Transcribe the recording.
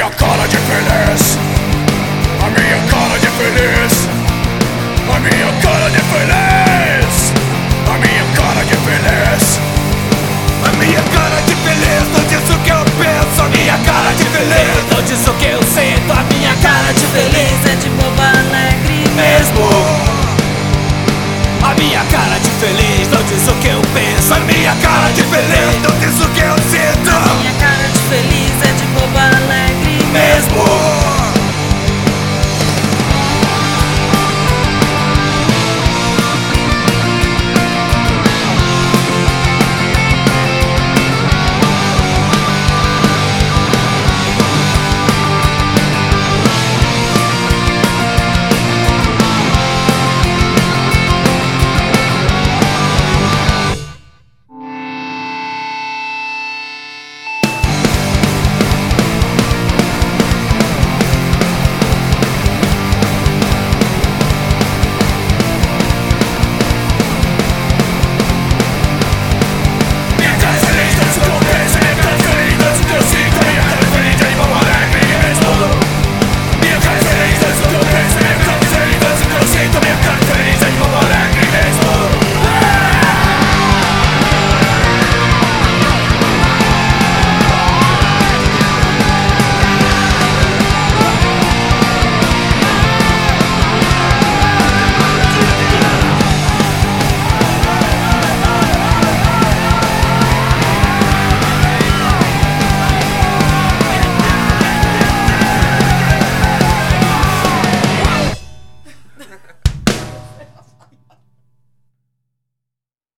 minha cara de feliz, a minha cara de feliz, a minha cara de feliz, a minha cara de feliz, a minha cara de feliz. Não diz o que eu penso, a minha cara de feliz. Não diz o que eu